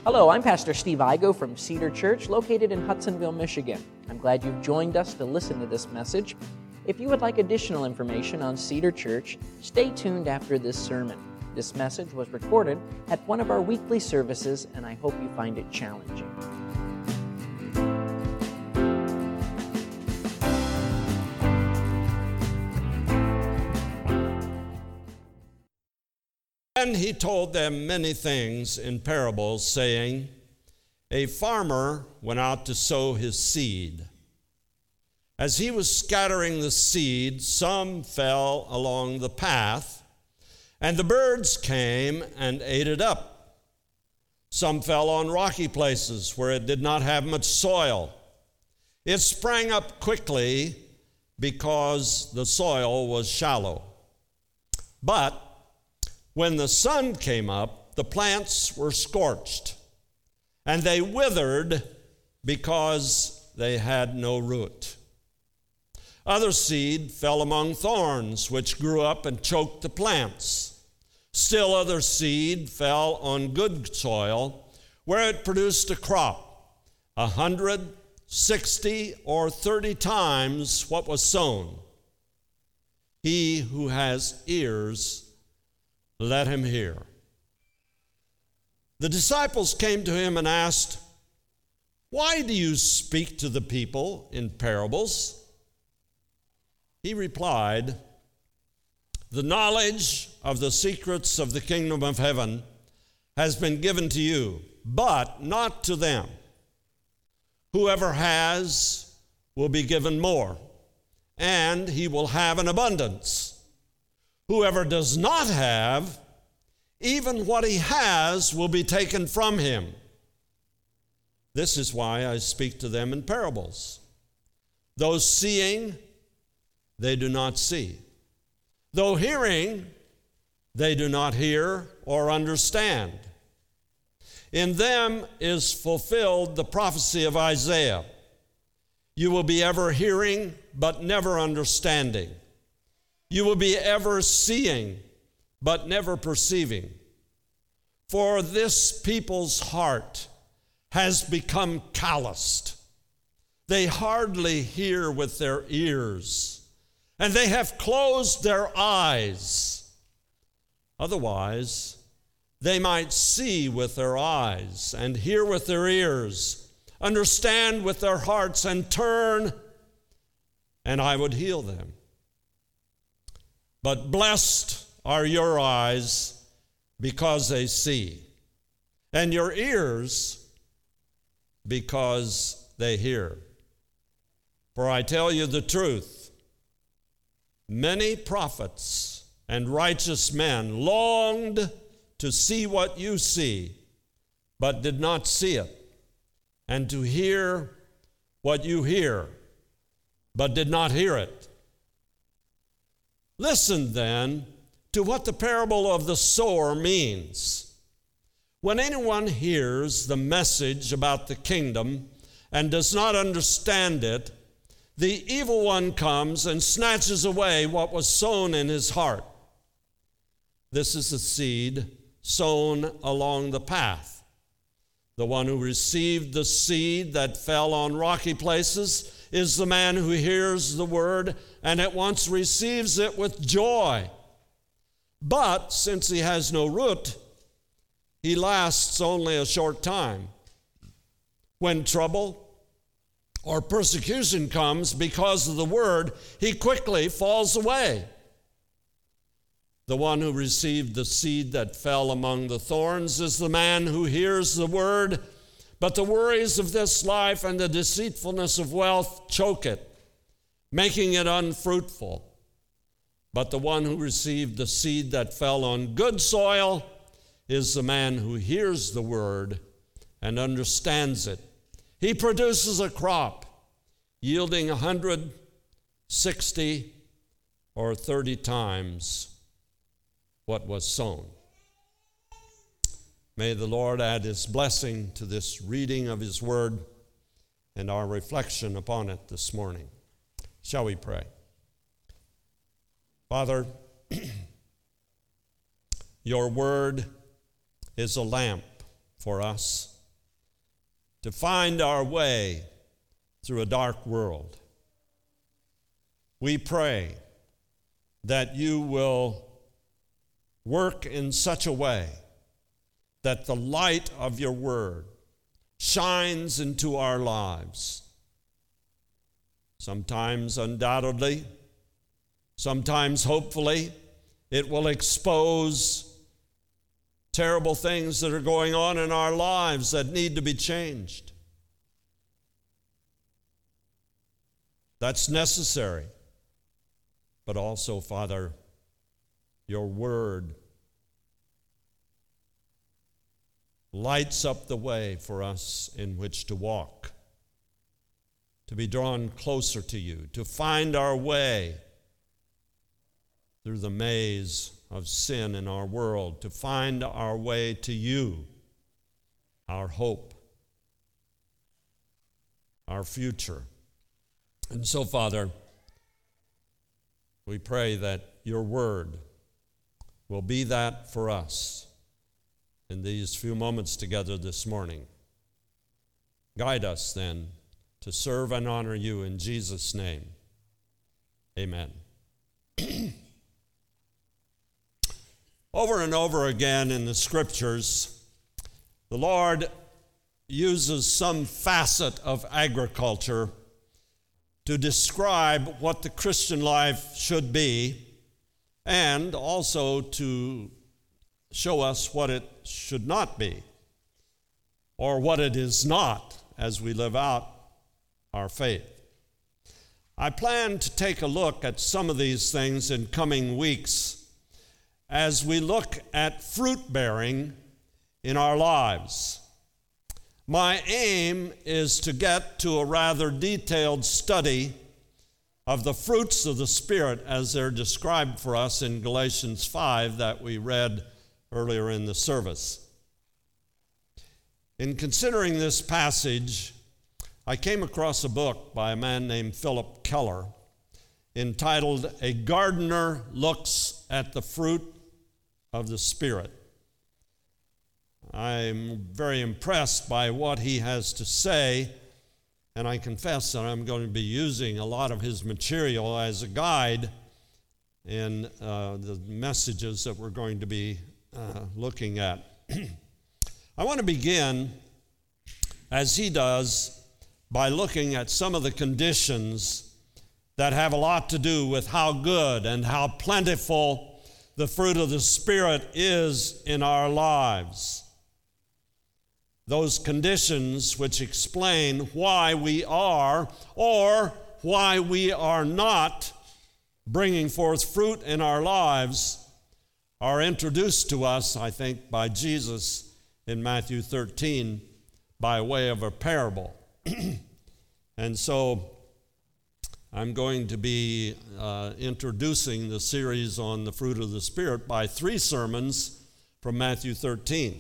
Hello, I'm Pastor Steve Igo from Cedar Church, located in Hudsonville, Michigan. I'm glad you've joined us to listen to this message. If you would like additional information on Cedar Church, stay tuned after this sermon. This message was recorded at one of our weekly services, and I hope you find it challenging. And he told them many things in parables, saying, a farmer went out to sow his seed. As he was scattering the seed, some fell along the path, and the birds came and ate it up. Some fell on rocky places where it did not have much soil. It sprang up quickly because the soil was shallow. But when the sun came up, the plants were scorched, and they withered because they had no root. Other seed fell among thorns, which grew up and choked the plants. Still other seed fell on good soil, where it produced a crop, 100, 60, or 30 times what was sown. He who has ears, let him hear. The disciples came to him and asked, why do you speak to the people in parables? He replied, the knowledge of the secrets of the kingdom of heaven has been given to you, but not to them. Whoever has will be given more, and he will have an abundance. Whoever does not have, even what he has will be taken from him. This is why I speak to them in parables. Those seeing, they do not see. Though hearing, they do not hear or understand. In them is fulfilled the prophecy of Isaiah. You will be ever hearing, but never understanding. You will be ever seeing, but never perceiving. For this people's heart has become calloused. They hardly hear with their ears, and they have closed their eyes. Otherwise, they might see with their eyes and hear with their ears, understand with their hearts, and turn, and I would heal them. But blessed are your eyes because they see, and your ears because they hear. For I tell you the truth, many prophets and righteous men longed to see what you see, but did not see it, and to hear what you hear, but did not hear it. Listen then to what the parable of the sower means. When anyone hears the message about the kingdom and does not understand it, the evil one comes and snatches away what was sown in his heart. This is the seed sown along the path. The one who received the seed that fell on rocky places is the man who hears the word and at once receives it with joy. But since he has no root, he lasts only a short time. When trouble or persecution comes because of the word, he quickly falls away. The one who received the seed that fell among the thorns is the man who hears the word, but the worries of this life and the deceitfulness of wealth choke it, making it unfruitful. But the one who received the seed that fell on good soil is the man who hears the word and understands it. He produces a crop yielding 100, 60, or 30 times what was sown. May the Lord add his blessing to this reading of his word and our reflection upon it this morning. Shall we pray? Father, your word is a lamp for us to find our way through a dark world. We pray that you will work in such a way that the light of your word shines into our lives. Sometimes, undoubtedly, sometimes, hopefully, it will expose terrible things that are going on in our lives that need to be changed. That's necessary. But also, Father, your word lights up the way for us in which to walk, to be drawn closer to you, to find our way through the maze of sin in our world, to find our way to you, our hope, our future. And so, Father, we pray that your word will be that for us in these few moments together this morning. Guide us then to serve and honor you in Jesus' name. Amen. Over and over again in the scriptures, the Lord uses some facet of agriculture to describe what the Christian life should be, and also to show us what it should not be, or what it is not as we live out our faith. I plan to take a look at some of these things in coming weeks as we look at fruit bearing in our lives. My aim is to get to a rather detailed study of the fruits of the Spirit as they're described for us in Galatians 5 that we read earlier in the service. In considering this passage, I came across a book by a man named Philip Keller entitled "A Gardener Looks at the Fruit of the Spirit." I'm very impressed by what he has to say, and I confess that I'm going to be using a lot of his material as a guide in the messages that we're going to be looking at. I want to begin, as he does, by looking at some of the conditions that have a lot to do with how good and how plentiful the fruit of the Spirit is in our lives. Those conditions which explain why we are or why we are not bringing forth fruit in our lives are introduced to us, I think, by Jesus in Matthew 13 by way of a parable. And so I'm going to be introducing the series on the fruit of the Spirit by 3 sermons from Matthew 13.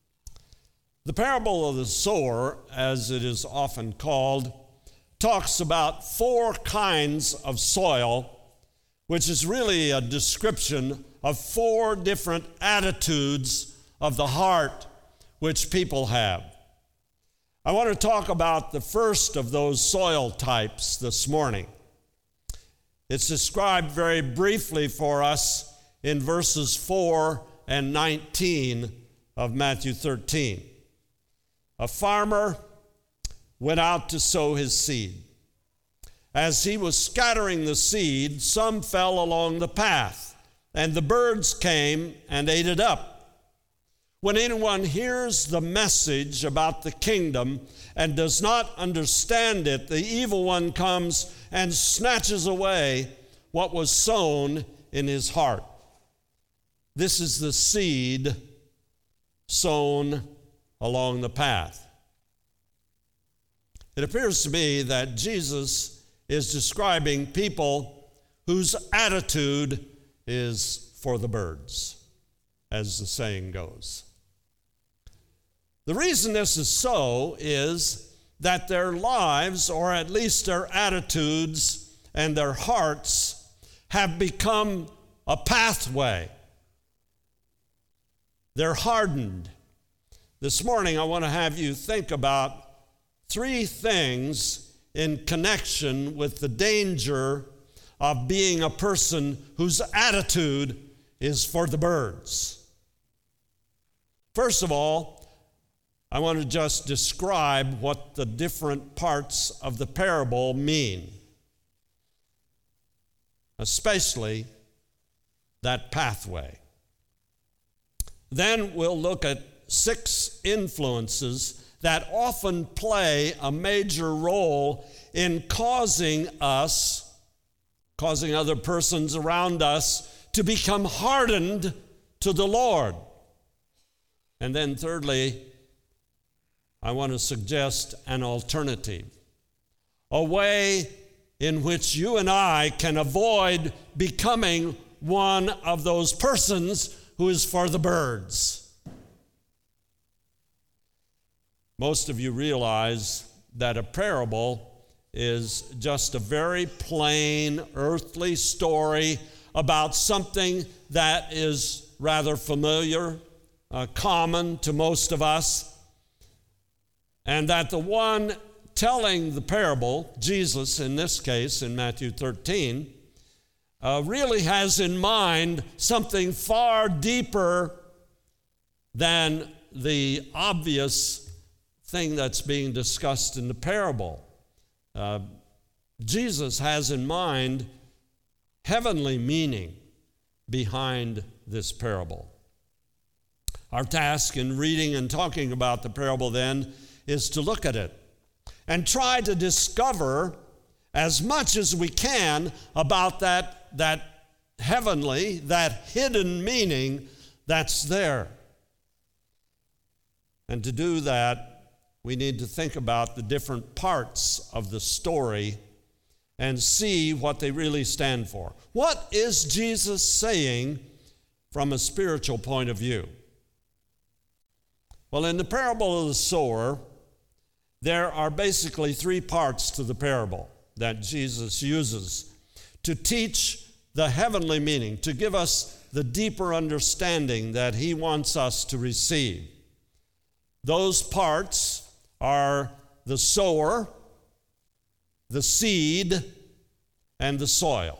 The parable of the sower, as it is often called, talks about 4 kinds of soil, which is really a description of 4 different attitudes of the heart which people have. I want to talk about the first of those soil types this morning. It's described very briefly for us in verses 4 and 19 of Matthew 13. A farmer went out to sow his seed. As he was scattering the seed, some fell along the path, and the birds came and ate it up. When anyone hears the message about the kingdom and does not understand it, the evil one comes and snatches away what was sown in his heart. This is the seed sown along the path. It appears to me that Jesus is describing people whose attitude is for the birds, as the saying goes. The reason this is so is that their lives, or at least their attitudes and their hearts, have become a pathway. They're hardened. This morning, I want to have you think about three things in connection with the danger of being a person whose attitude is for the birds. First of all, I want to just describe what the different parts of the parable mean, especially that pathway. Then we'll look at 6 influences that often play a major role in causing other persons around us to become hardened to the Lord. And then thirdly, I want to suggest an alternative, a way in which you and I can avoid becoming one of those persons who is for the birds. Most of you realize that a parable is just a very plain earthly story about something that is rather familiar, common to most of us, and that the one telling the parable, Jesus in this case in Matthew 13, really has in mind something far deeper than the obvious thing that's being discussed in the parable. Jesus has in mind heavenly meaning behind this parable. Our task in reading and talking about the parable then is to look at it and try to discover as much as we can about that heavenly, that hidden meaning that's there. And to do that, we need to think about the different parts of the story and see what they really stand for. What is Jesus saying from a spiritual point of view? Well, in the parable of the sower, there are basically 3 parts to the parable that Jesus uses to teach the heavenly meaning, to give us the deeper understanding that he wants us to receive. Those parts are the sower, the seed, and the soil.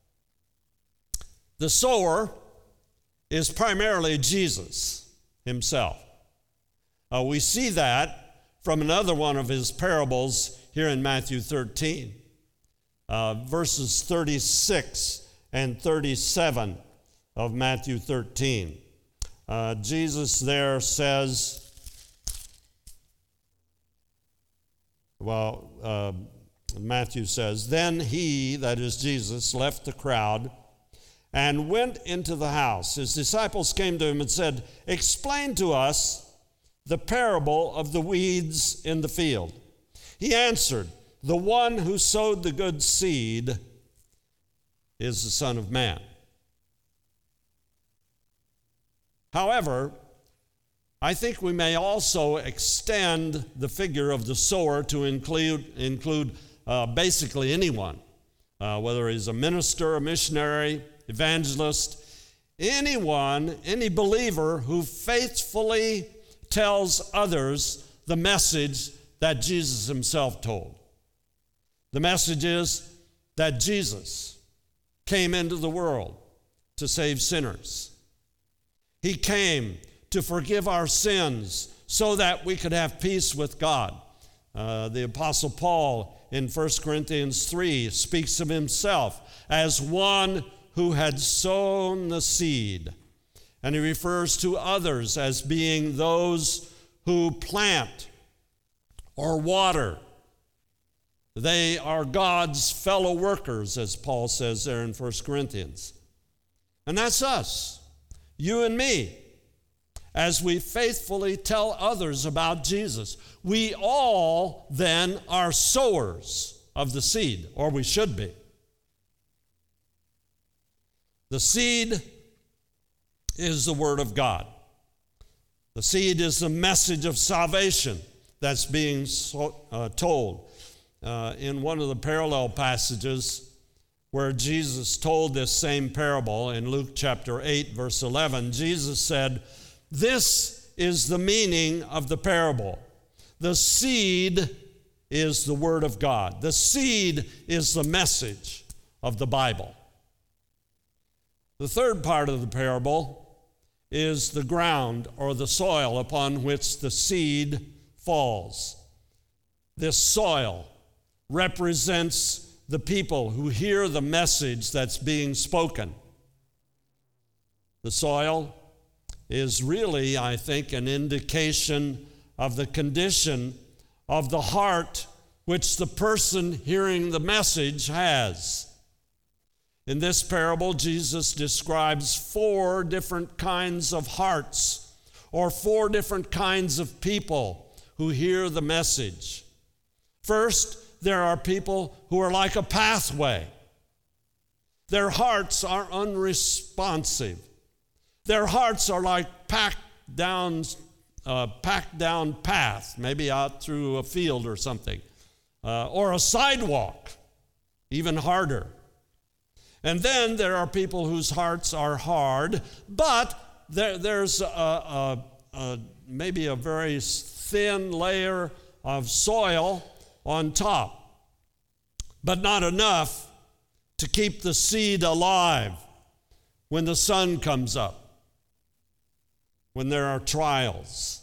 The sower is primarily Jesus himself. We see that from another one of his parables here in Matthew 13, verses 36 and 37 of Matthew 13. Jesus there says, Matthew says, "Then he," that is Jesus, "left the crowd and went into the house. His disciples came to him and said, 'Explain to us the parable of the weeds in the field.' He answered, 'The one who sowed the good seed is the Son of Man.'" However, I think we may also extend the figure of the sower to include basically anyone, whether he's a minister, a missionary, evangelist, anyone, any believer who faithfully tells others the message that Jesus himself told. The message is that Jesus came into the world to save sinners. He came to forgive our sins so that we could have peace with God. The Apostle Paul in 1 Corinthians 3 speaks of himself as one who had sown the seed. And he refers to others as being those who plant or water. They are God's fellow workers, as Paul says there in 1 Corinthians. And that's us, you and me, as we faithfully tell others about Jesus. We all then are sowers of the seed, or we should be. The seed is the Word of God. The seed is the message of salvation that's being told. In one of the parallel passages where Jesus told this same parable in Luke chapter 8, verse 11, Jesus said, "This is the meaning of the parable. The seed is the Word of God. The seed is the message of the Bible. The third part of the parable is the ground or the soil upon which the seed falls. This soil represents the people who hear the message that's being spoken. The soil is really, I think, an indication of the condition of the heart which the person hearing the message has. In this parable, Jesus describes 4 different kinds of hearts, or 4 different kinds of people who hear the message. First, there are people who are like a pathway. Their hearts are unresponsive. Their hearts are like packed down path, maybe out through a field or something, or a sidewalk, even harder. And then there are people whose hearts are hard, but there's maybe a very thin layer of soil on top, but not enough to keep the seed alive when the sun comes up, when there are trials.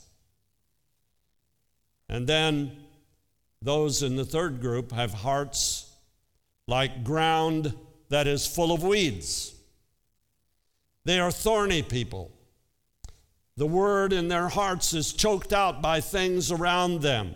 And then those in the third group have hearts like ground that is full of weeds. They are thorny people. The word in their hearts is choked out by things around them.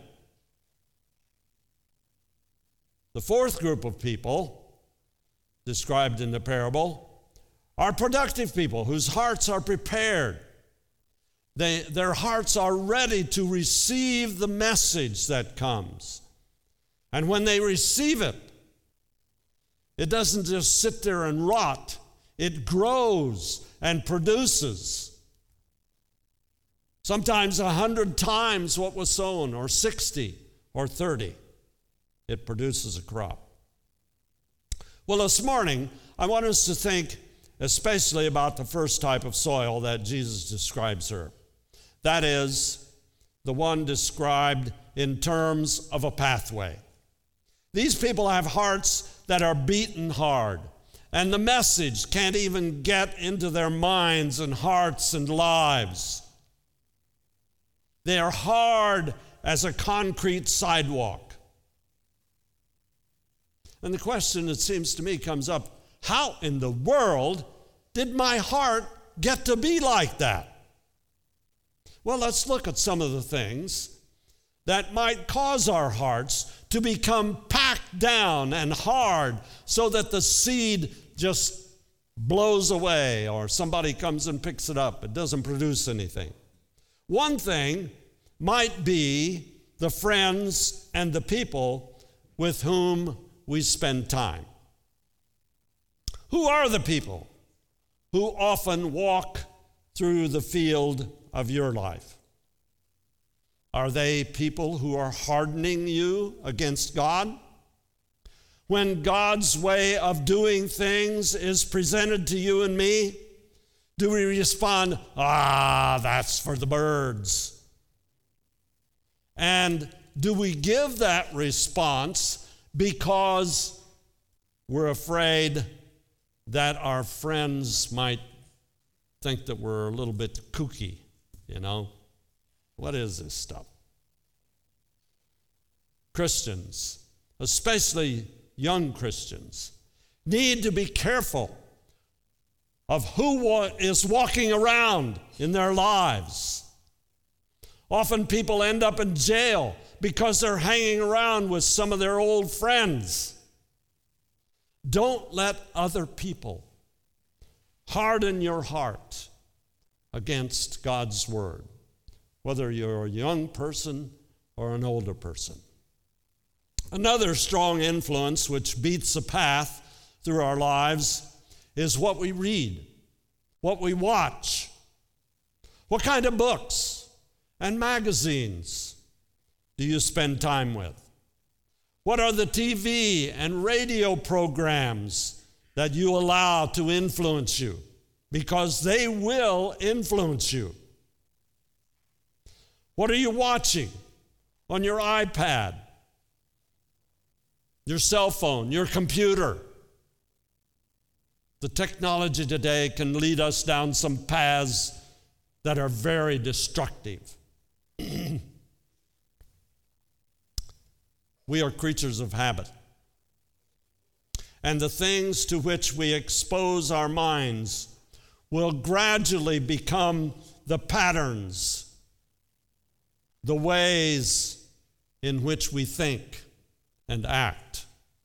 The fourth group of people described in the parable are productive people whose hearts are prepared. Their hearts are ready to receive the message that comes. And when they receive it, it doesn't just sit there and rot. It grows and produces. Sometimes 100 times what was sown, or 60 or 30. It produces a crop. Well, this morning, I want us to think especially about the first type of soil that Jesus describes here. That is, the one described in terms of a pathway. These people have hearts that are beaten hard, and the message can't even get into their minds and hearts and lives. They are hard as a concrete sidewalk. And the question, it seems to me, comes up, how in the world did my heart get to be like that? Well, let's look at some of the things that might cause our hearts to become packed down and hard so that the seed just blows away or somebody comes and picks it up. It doesn't produce anything. One thing might be the friends and the people with whom we spend time. Who are the people who often walk through the field of your life? Are they people who are hardening you against God? When God's way of doing things is presented to you and me, do we respond, that's for the birds? And do we give that response because we're afraid that our friends might think that we're a little bit kooky, What is this stuff? Christians, especially young Christians, need to be careful of who is walking around in their lives. Often people end up in jail because they're hanging around with some of their old friends. Don't let other people harden your heart against God's word, whether you're a young person or an older person. Another strong influence which beats a path through our lives is what we read, what we watch, what kind of books and magazines do you spend time with? What are the TV and radio programs that you allow to influence you? Because they will influence you. What are you watching on your iPad your cell phone, your computer. The technology today can lead us down some paths that are very destructive. We are creatures of habit. And the things to which we expose our minds will gradually become the patterns, the ways in which we think and act.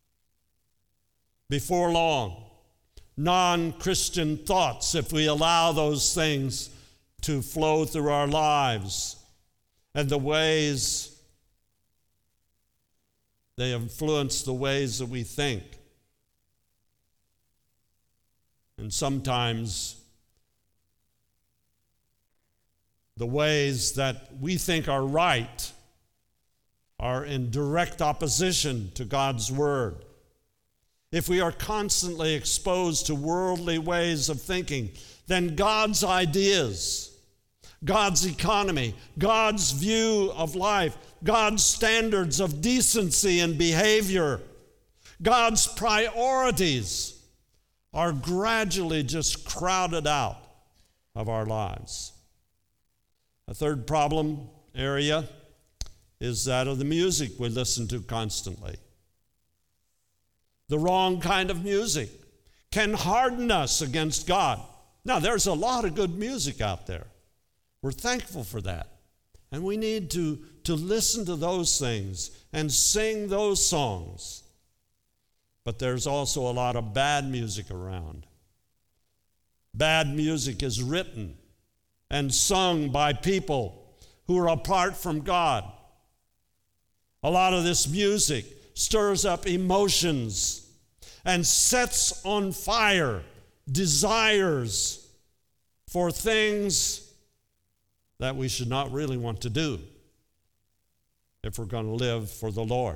Before long, non-Christian thoughts, if we allow those things to flow through our lives, and the ways they influence the ways that we think. And sometimes the ways that we think are right are in direct opposition to God's word. If we are constantly exposed to worldly ways of thinking, then God's ideas, God's economy, God's view of life, God's standards of decency and behavior, God's priorities are gradually just crowded out of our lives. A third problem area is that of the music we listen to constantly. The wrong kind of music can harden us against God. Now, there's a lot of good music out there. We're thankful for that. And we need to listen to those things and sing those songs. But there's also a lot of bad music around. Bad music is written and sung by people who are apart from God. A lot of this music stirs up emotions and sets on fire desires for things that we should not really want to do if we're going to live for the Lord.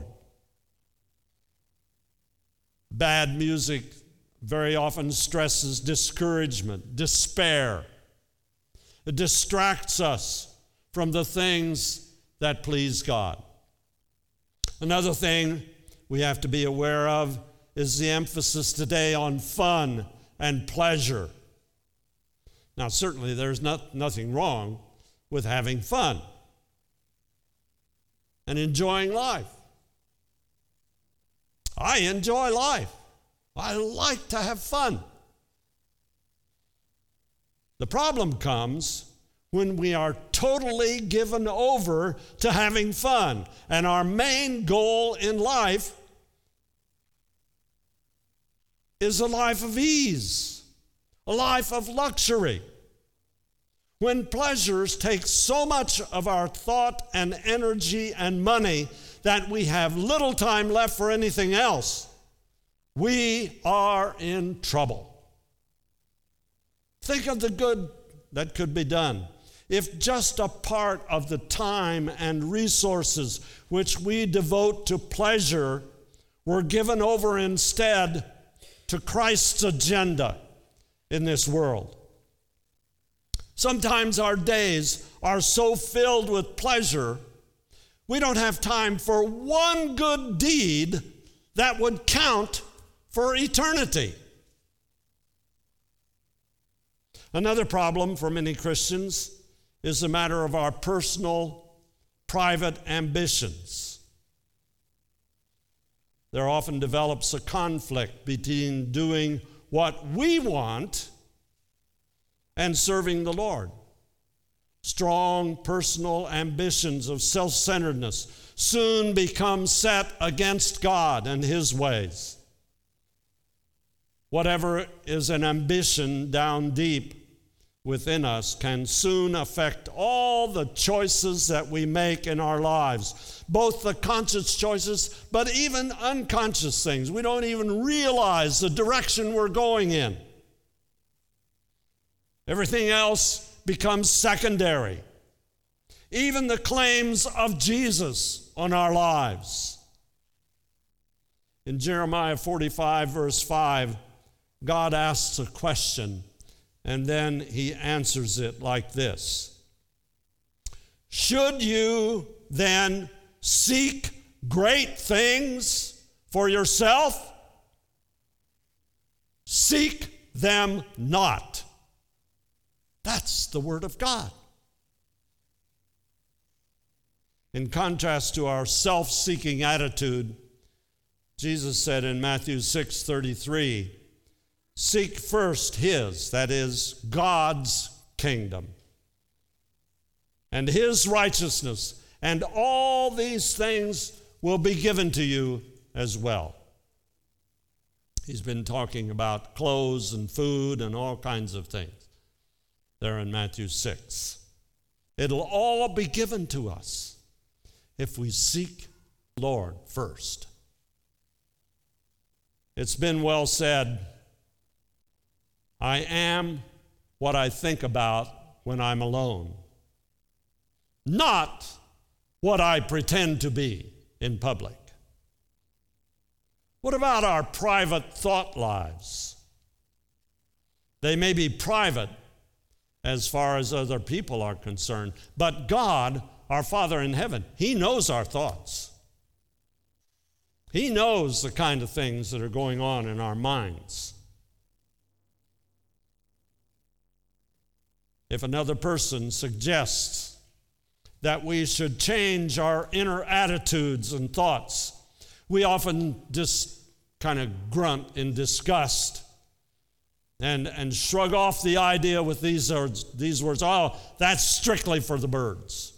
Bad music very often stresses discouragement, despair. It distracts us from the things that please God. Another thing we have to be aware of is the emphasis today on fun and pleasure. Now, certainly there's nothing wrong with having fun and enjoying life. I enjoy life. I like to have fun. The problem comes when we are totally given over to having fun, and our main goal in life is a life of ease, a life of luxury. When pleasures take so much of our thought and energy and money that we have little time left for anything else, we are in trouble. Think of the good that could be done if just a part of the time and resources which we devote to pleasure were given over instead to Christ's agenda in this world. Sometimes our days are so filled with pleasure, we don't have time for one good deed that would count for eternity. Another problem for many Christians is the matter of our personal, private ambitions. There often develops a conflict between doing what we want and serving the Lord. Strong personal ambitions of self-centeredness soon become set against God and His ways. Whatever is an ambition down deep within us can soon affect all the choices that we make in our lives, both the conscious choices, but even unconscious things. We don't even realize the direction we're going in. Everything else becomes secondary. Even the claims of Jesus on our lives. In Jeremiah 45, verse 5, God asks a question, and then He answers it like this. Should you then seek great things for yourself, seek them not. That's the Word of God. In contrast to our self-seeking attitude, Jesus said in Matthew 6:33, seek first His, that is, God's kingdom, and His righteousness, and all these things will be given to you as well. He's been talking about clothes and food and all kinds of things there in Matthew 6. It'll all be given to us if we seek the Lord first. It's been well said, I am what I think about when I'm alone, not what I pretend to be in public. What about our private thought lives? They may be private as far as other people are concerned, but God, our Father in heaven, He knows our thoughts. He knows the kind of things that are going on in our minds. If another person suggests that we should change our inner attitudes and thoughts, we often just kind of grunt in disgust and shrug off the idea with these words, oh, that's strictly for the birds.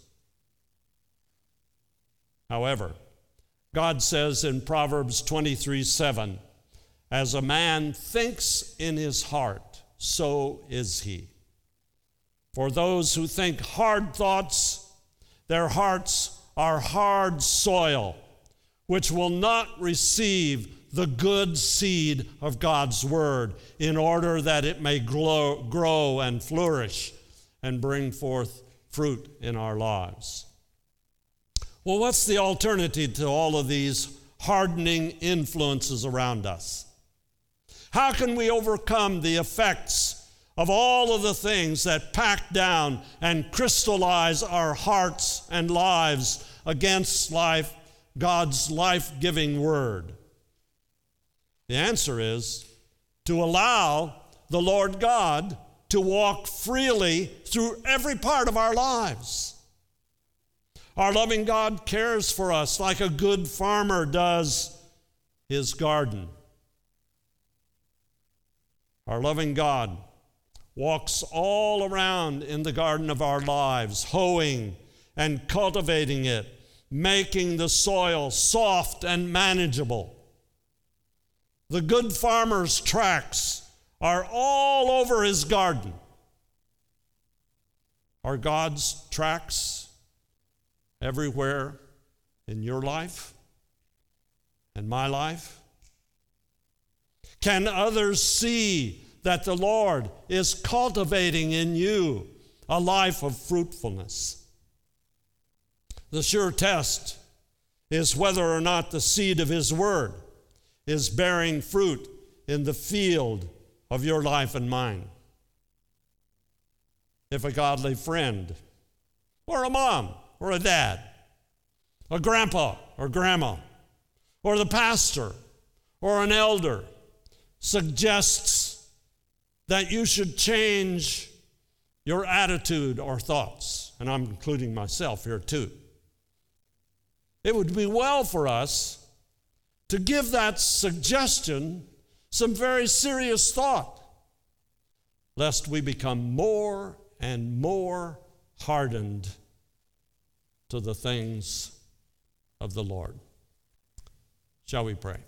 However, God says in Proverbs 23:7, as a man thinks in his heart, so is he. For those who think hard thoughts, their hearts are hard soil, which will not receive the good seed of God's word in order that it may grow and flourish and bring forth fruit in our lives. Well, what's the alternative to all of these hardening influences around us? How can we overcome the effects of all of the things that pack down and crystallize our hearts and lives against life, God's life-giving word? The answer is to allow the Lord God to walk freely through every part of our lives. Our loving God cares for us like a good farmer does his garden. Our loving God walks all around in the garden of our lives, hoeing and cultivating it, making the soil soft and manageable. The good farmer's tracks are all over his garden. Are God's tracks everywhere in your life and my life? Can others see that the Lord is cultivating in you a life of fruitfulness? The sure test is whether or not the seed of His word is bearing fruit in the field of your life and mine. If a godly friend, or a mom, or a dad, a grandpa or grandma, or the pastor, or an elder suggests that you should change your attitude or thoughts, and I'm including myself here too, it would be well for us to give that suggestion some very serious thought, lest we become more and more hardened to the things of the Lord. Shall we pray?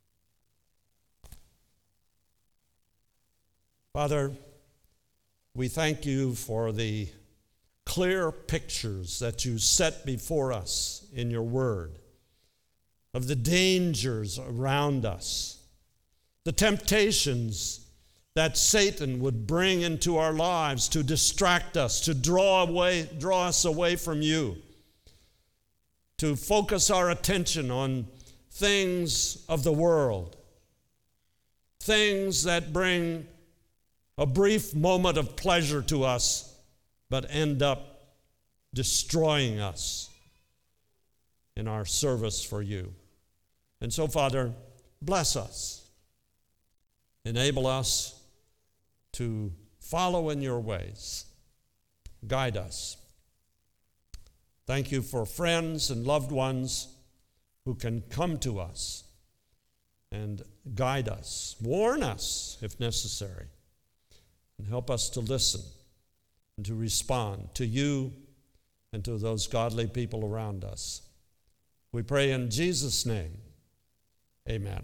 Father, we thank you for the clear pictures that you set before us in your word of the dangers around us, the temptations that Satan would bring into our lives to distract us, to draw us away from you, to focus our attention on things of the world, things that bring a brief moment of pleasure to us, but end up destroying us in our service for you. And so, Father, bless us. Enable us to follow in your ways. Guide us. Thank you for friends and loved ones who can come to us and guide us, warn us if necessary, and help us to listen and to respond to you and to those godly people around us. We pray in Jesus' name. Amen.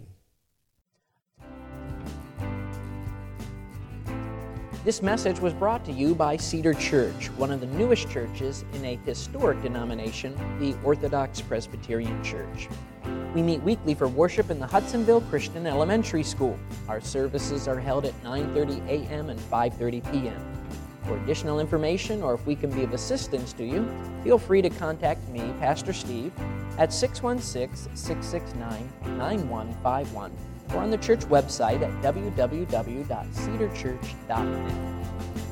This message was brought to you by Cedar Church, one of the newest churches in a historic denomination, the Orthodox Presbyterian Church. We meet weekly for worship in the Hudsonville Christian Elementary School. Our services are held at 9:30 a.m. and 5:30 p.m. For additional information, or if we can be of assistance to you, feel free to contact me, Pastor Steve, at 616-669-9151, or on the church website at www.cedarchurch.net.